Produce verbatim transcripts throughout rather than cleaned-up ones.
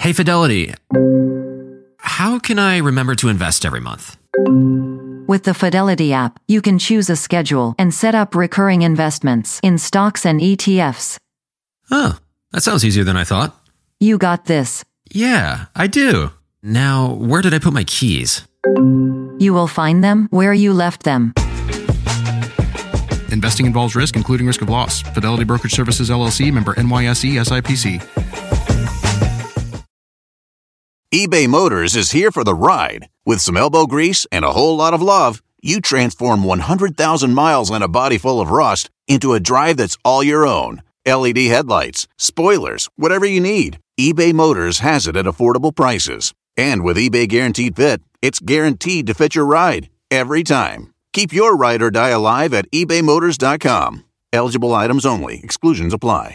Hey, Fidelity. How can I remember to invest every month? With the Fidelity app, you can choose a schedule and set up recurring investments in stocks and E T Fs. Oh, that sounds easier than I thought. You got this. Yeah, I do. Now, where did I put my keys? You will find them where you left them. Investing involves risk, including risk of loss. Fidelity Brokerage Services, L L C, member N Y S E, S I P C. eBay Motors is here for the ride. With some elbow grease and a whole lot of love, you transform one hundred thousand miles and a body full of rust into a drive that's all your own. L E D headlights, spoilers, whatever you need, eBay Motors has it at affordable prices. And with eBay Guaranteed Fit, it's guaranteed to fit your ride every time. Keep your ride or die alive at ebay motors dot com. Eligible items only. Exclusions apply.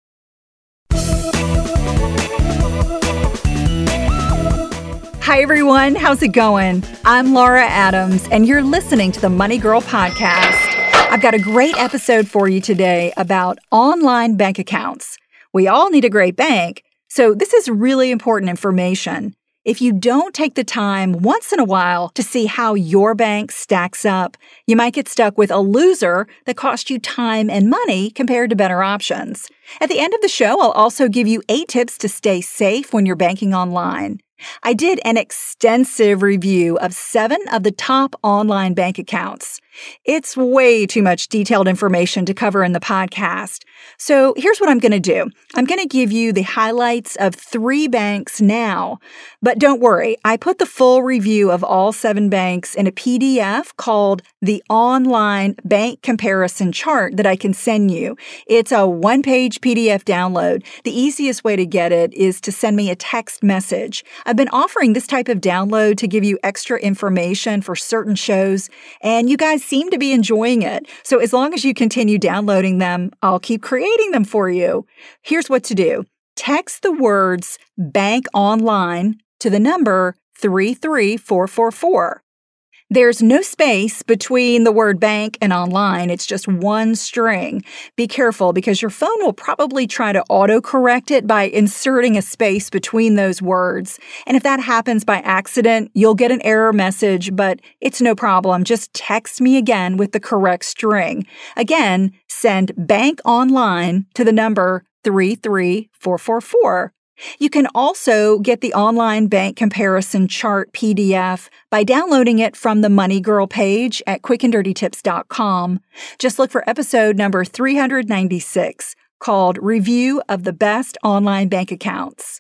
Hi, everyone. How's it going? I'm Laura Adams, and you're listening to the Money Girl Podcast. I've got a great episode for you today about online bank accounts. We all need a great bank, so this is really important information. If you don't take the time once in a while to see how your bank stacks up, you might get stuck with a loser that costs you time and money compared to better options. At the end of the show, I'll also give you eight tips to stay safe when you're banking online. I did an extensive review of seven of the top online bank accounts. It's way too much detailed information to cover in the podcast. So here's what I'm going to do. I'm going to give you the highlights of three banks now. But don't worry, I put the full review of all seven banks in a P D F called the Online Bank Comparison Chart that I can send you. It's a one-page P D F download. The easiest way to get it is to send me a text message. I've been offering this type of download to give you extra information for certain shows, and you guys seem to be enjoying it. So as long as you continue downloading them, I'll keep creating them for you. Here's what to do. Text the words bank online to the number three three four four four. There's no space between the word bank and online. It's just one string. Be careful because your phone will probably try to autocorrect it by inserting a space between those words. And if that happens by accident, you'll get an error message, but it's no problem. Just text me again with the correct string. Again, send bank online to the number three three four four four. You can also get the Online Bank Comparison Chart P D F by downloading it from the Money Girl page at quick and dirty tips dot com. Just look for episode number three ninety-six, called Review of the Best Online Bank Accounts.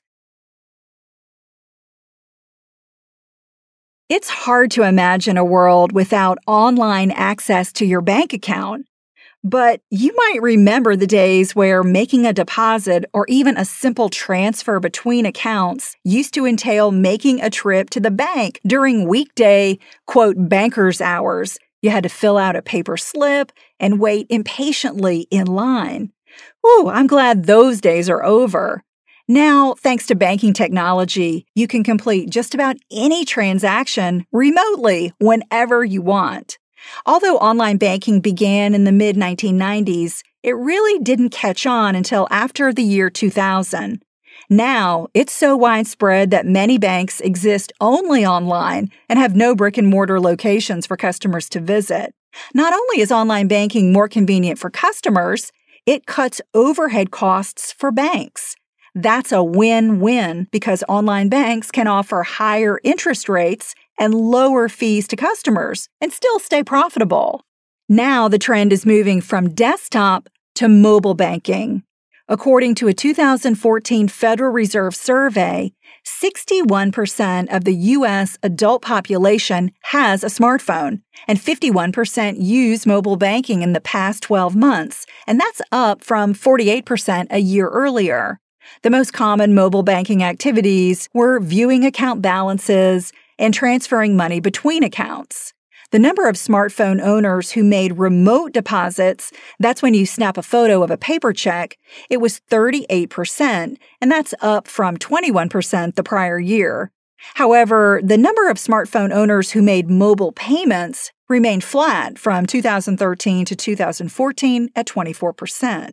It's hard to imagine a world without online access to your bank account. But you might remember the days where making a deposit or even a simple transfer between accounts used to entail making a trip to the bank during weekday, quote, banker's hours. You had to fill out a paper slip and wait impatiently in line. Ooh, I'm glad those days are over. Now, thanks to banking technology, you can complete just about any transaction remotely whenever you want. Although online banking began in the mid nineteen nineties, it really didn't catch on until after the year two thousand. Now, it's so widespread that many banks exist only online and have no brick-and-mortar locations for customers to visit. Not only is online banking more convenient for customers, it cuts overhead costs for banks. That's a win-win because online banks can offer higher interest rates and lower fees to customers and still stay profitable. Now the trend is moving from desktop to mobile banking. According to a two thousand fourteen Federal Reserve survey, sixty-one percent of the U S adult population has a smartphone, and fifty-one percent use mobile banking in the past twelve months, and that's up from forty-eight percent a year earlier. The most common mobile banking activities were viewing account balances and transferring money between accounts. The number of smartphone owners who made remote deposits, that's when you snap a photo of a paper check, it was thirty-eight percent, and that's up from twenty-one percent the prior year. However, the number of smartphone owners who made mobile payments remained flat from two thousand thirteen to two thousand fourteen at twenty-four percent.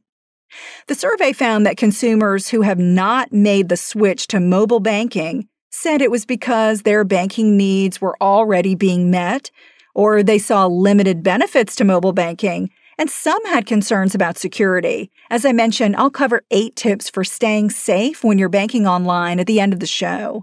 The survey found that consumers who have not made the switch to mobile banking said it was because their banking needs were already being met, or they saw limited benefits to mobile banking, and some had concerns about security. As I mentioned, I'll cover eight tips for staying safe when you're banking online at the end of the show.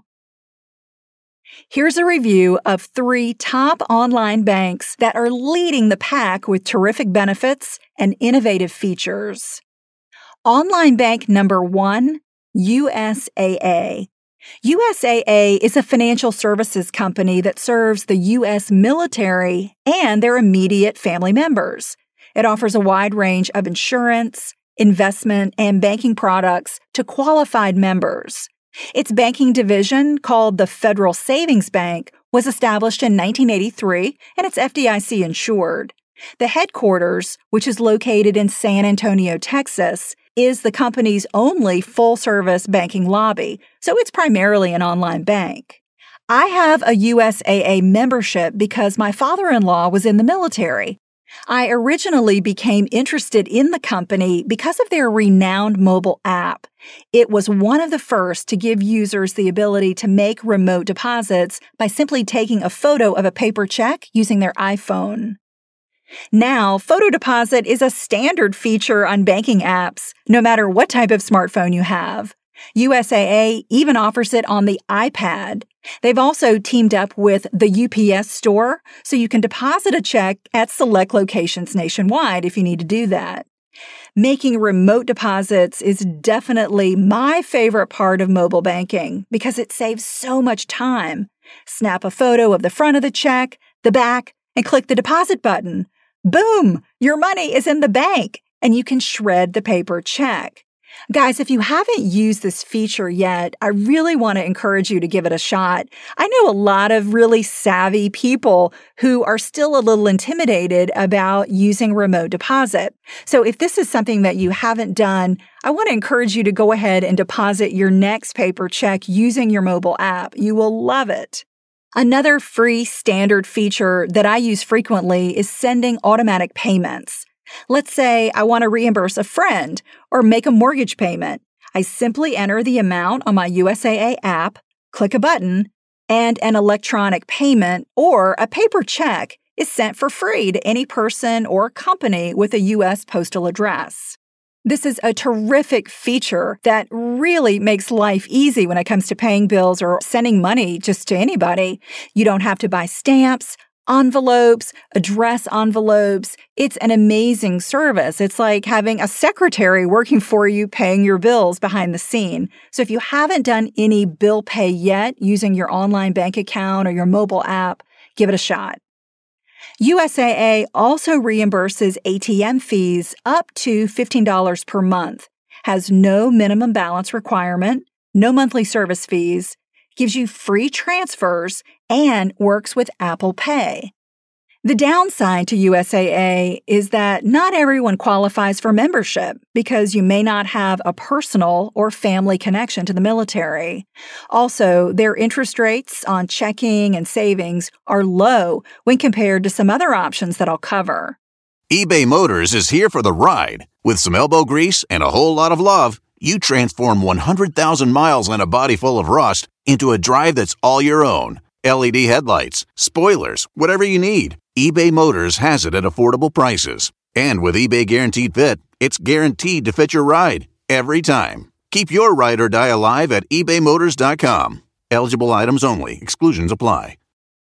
Here's a review of three top online banks that are leading the pack with terrific benefits and innovative features. Online bank number one, U S A A. U S A A is a financial services company that serves the U S military and their immediate family members. It offers a wide range of insurance, investment, and banking products to qualified members. Its banking division, called the Federal Savings Bank, was established in nineteen eighty-three, and it's F D I C insured. The headquarters, which is located in San Antonio, Texas, is the company's only full-service banking lobby, so it's primarily an online bank. I have a U S A A membership because my father-in-law was in the military. I originally became interested in the company because of their renowned mobile app. It was one of the first to give users the ability to make remote deposits by simply taking a photo of a paper check using their iPhone. Now, photo deposit is a standard feature on banking apps, no matter what type of smartphone you have. U S A A even offers it on the iPad. They've also teamed up with the U P S store, so you can deposit a check at select locations nationwide if you need to do that. Making remote deposits is definitely my favorite part of mobile banking because it saves so much time. Snap a photo of the front of the check, the back, and click the deposit button. Boom! Your money is in the bank, and you can shred the paper check. Guys, if you haven't used this feature yet, I really want to encourage you to give it a shot. I know a lot of really savvy people who are still a little intimidated about using remote deposit. So if this is something that you haven't done, I want to encourage you to go ahead and deposit your next paper check using your mobile app. You will love it. Another free standard feature that I use frequently is sending automatic payments. Let's say I want to reimburse a friend or make a mortgage payment. I simply enter the amount on my U S A A app, click a button, and an electronic payment or a paper check is sent for free to any person or company with a U S postal address. This is a terrific feature that really makes life easy when it comes to paying bills or sending money just to anybody. You don't have to buy stamps, envelopes, address envelopes. It's an amazing service. It's like having a secretary working for you paying your bills behind the scene. So if you haven't done any bill pay yet using your online bank account or your mobile app, give it a shot. U S A A also reimburses A T M fees up to fifteen dollars per month, has no minimum balance requirement, no monthly service fees, gives you free transfers, and works with Apple Pay. The downside to U S A A is that not everyone qualifies for membership because you may not have a personal or family connection to the military. Also, their interest rates on checking and savings are low when compared to some other options that I'll cover. eBay Motors is here for the ride. With some elbow grease and a whole lot of love, you transform one hundred thousand miles and a body full of rust into a drive that's all your own. L E D headlights, spoilers, whatever you need, eBay Motors has it at affordable prices. And with eBay Guaranteed Fit, it's guaranteed to fit your ride every time. Keep your ride or die alive at ebay motors dot com. Eligible items only. Exclusions apply.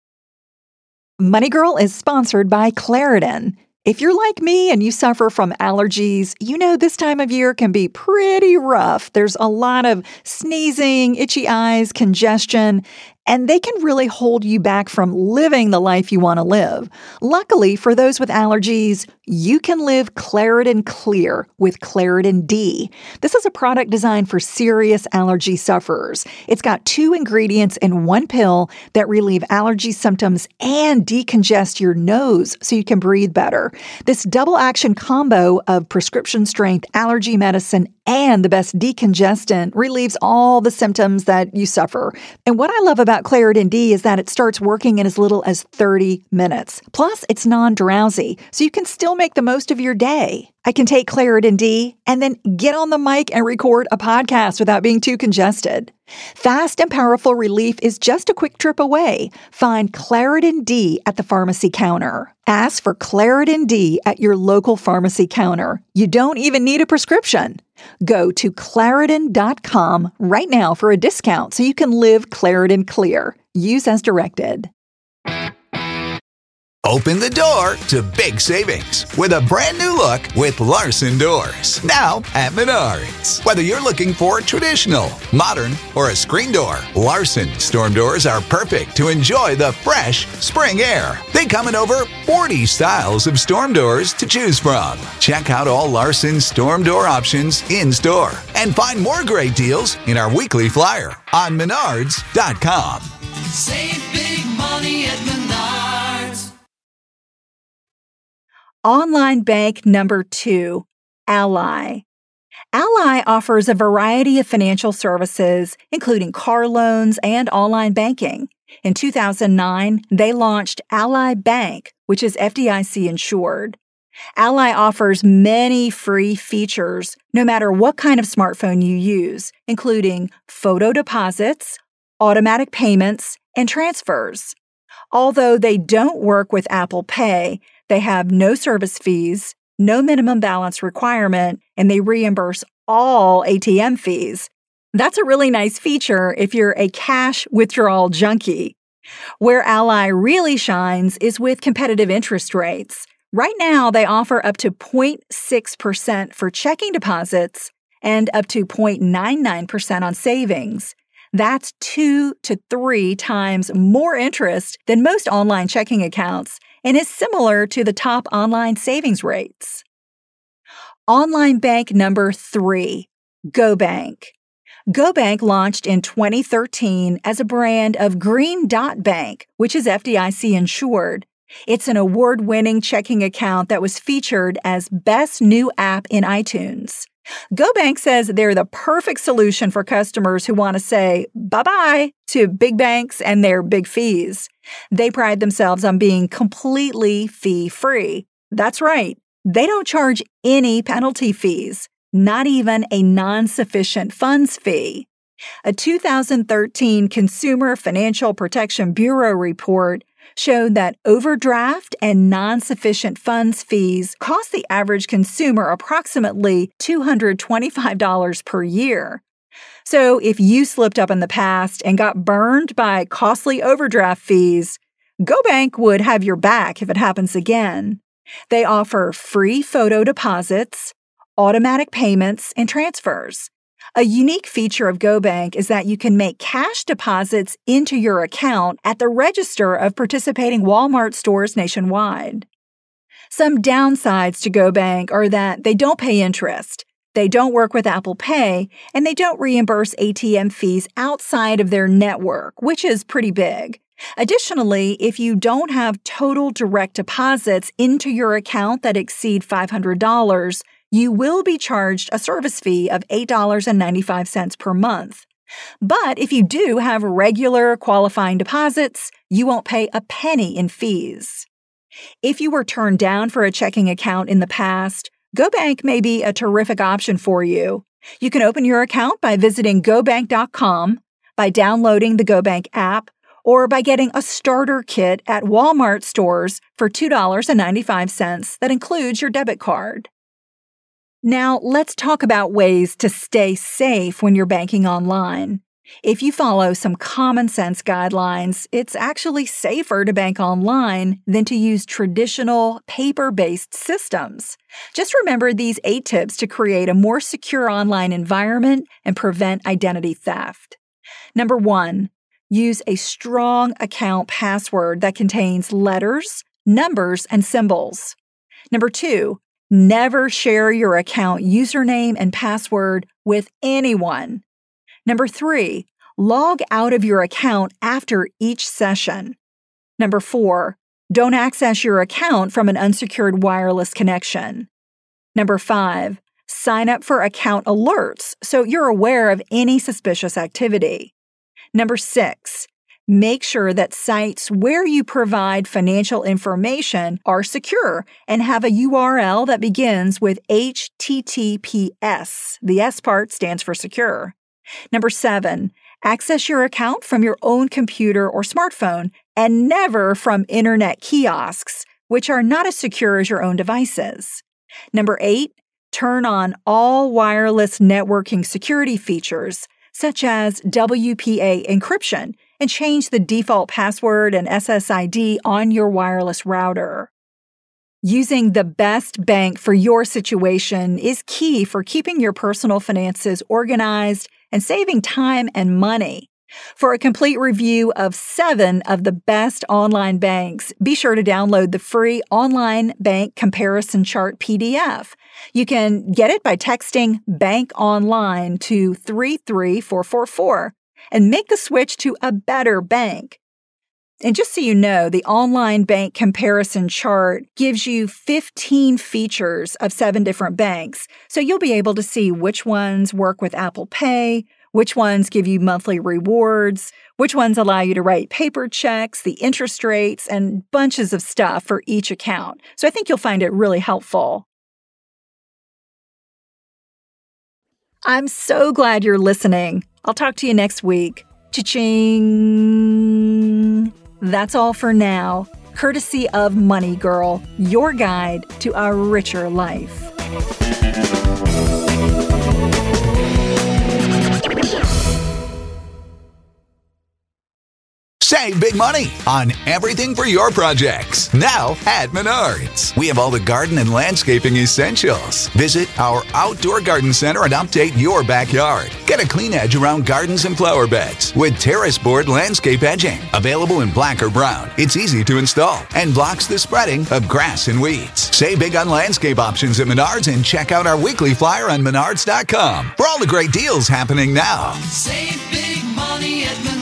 Money Girl is sponsored by Claritin. If you're like me and you suffer from allergies, you know this time of year can be pretty rough. There's a lot of sneezing, itchy eyes, congestion, and they can really hold you back from living the life you want to live. Luckily, for those with allergies, you can live Claritin Clear with Claritin D. This is a product designed for serious allergy sufferers. It's got two ingredients in one pill that relieve allergy symptoms and decongest your nose so you can breathe better. This double-action combo of prescription-strength allergy medicine and the best decongestant relieves all the symptoms that you suffer. And what I love about Claritin D is that it starts working in as little as thirty minutes. Plus, it's non-drowsy, so you can still make the most of your day. I can take Claritin D and then get on the mic and record a podcast without being too congested. Fast and powerful relief is just a quick trip away. Find Claritin D at the pharmacy counter. Ask for Claritin D at your local pharmacy counter. You don't even need a prescription. Go to Claritin dot com right now for a discount so you can live Claritin Clear. Use as directed. Open the door to big savings with a brand new look with Larson Doors. Now at Menards. Whether you're looking for traditional, modern, or a screen door, Larson storm doors are perfect to enjoy the fresh spring air. They come in over forty styles of storm doors to choose from. Check out all Larson storm door options in store and find more great deals in our weekly flyer on Menards dot com. Save big money at Menards. Online bank number two, Ally. Ally offers a variety of financial services, including car loans and online banking. In two thousand nine, they launched Ally Bank, which is F D I C insured. Ally offers many free features, no matter what kind of smartphone you use, including photo deposits, automatic payments, and transfers. Although they don't work with Apple Pay, they have no service fees, no minimum balance requirement, and they reimburse all A T M fees. That's a really nice feature if you're a cash withdrawal junkie. Where Ally really shines is with competitive interest rates. Right now, they offer up to zero point six percent for checking deposits and up to zero point nine nine percent on savings. That's two to three times more interest than most online checking accounts and is similar to the top online savings rates. Online bank number three, GoBank. GoBank launched in twenty thirteen as a brand of Green Dot Bank, which is F D I C insured. It's an award-winning checking account that was featured as Best New App in iTunes. GoBank says they're the perfect solution for customers who want to say bye-bye to big banks and their big fees. They pride themselves on being completely fee-free. That's right. They don't charge any penalty fees, not even a non-sufficient funds fee. A two thousand thirteen Consumer Financial Protection Bureau report showed that overdraft and non-sufficient funds fees cost the average consumer approximately two hundred twenty-five dollars per year. So if you slipped up in the past and got burned by costly overdraft fees, GoBank would have your back if it happens again. They offer free photo deposits, automatic payments, and transfers. A unique feature of GoBank is that you can make cash deposits into your account at the register of participating Walmart stores nationwide. Some downsides to GoBank are that they don't pay interest, they don't work with Apple Pay, and they don't reimburse A T M fees outside of their network, which is pretty big. Additionally, if you don't have total direct deposits into your account that exceed five hundred dollars, you will be charged a service fee of eight dollars and ninety-five cents per month. But if you do have regular qualifying deposits, you won't pay a penny in fees. If you were turned down for a checking account in the past, GoBank may be a terrific option for you. You can open your account by visiting go bank dot com, by downloading the GoBank app, or by getting a starter kit at Walmart stores for two dollars and ninety-five cents that includes your debit card. Now, let's talk about ways to stay safe when you're banking online. If you follow some common sense guidelines, it's actually safer to bank online than to use traditional paper-based systems. Just remember these eight tips to create a more secure online environment and prevent identity theft. Number one, use a strong account password that contains letters, numbers, and symbols. Number two, never share your account username and password with anyone. Number three, log out of your account after each session. Number four, don't access your account from an unsecured wireless connection. Number five, sign up for account alerts so you're aware of any suspicious activity. Number six, Make sure that sites where you provide financial information are secure and have a U R L that begins with H T T P S. The S part stands for secure. Number seven, access your account from your own computer or smartphone and never from internet kiosks, which are not as secure as your own devices. Number eight, turn on all wireless networking security features, such as W P A encryption, and change the default password and S S I D on your wireless router. Using the best bank for your situation is key for keeping your personal finances organized and saving time and money. For a complete review of seven of the best online banks, be sure to download the free Online Bank Comparison Chart P D F. You can get it by texting Bank Online to three three four four four and make the switch to a better bank. And just so you know, the Online Bank Comparison Chart gives you fifteen features of seven different banks, so you'll be able to see which ones work with Apple Pay, which ones give you monthly rewards, which ones allow you to write paper checks, the interest rates, and bunches of stuff for each account. So I think you'll find it really helpful. I'm so glad you're listening. I'll talk to you next week. Cha-ching! That's all for now, courtesy of Money Girl, your guide to a richer life. Save big money on everything for your projects. Now at Menards. We have all the garden and landscaping essentials. Visit our outdoor garden center and update your backyard. Get a clean edge around gardens and flower beds with terrace board landscape edging. Available in black or brown. It's easy to install and blocks the spreading of grass and weeds. Save big on landscape options at Menards and check out our weekly flyer on menards dot com for all the great deals happening now. Save big money at Menards.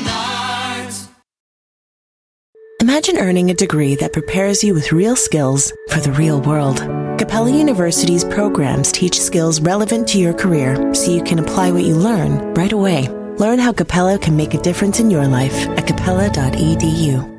Imagine earning a degree that prepares you with real skills for the real world. Capella University's programs teach skills relevant to your career so you can apply what you learn right away. Learn how Capella can make a difference in your life at capella dot e d u.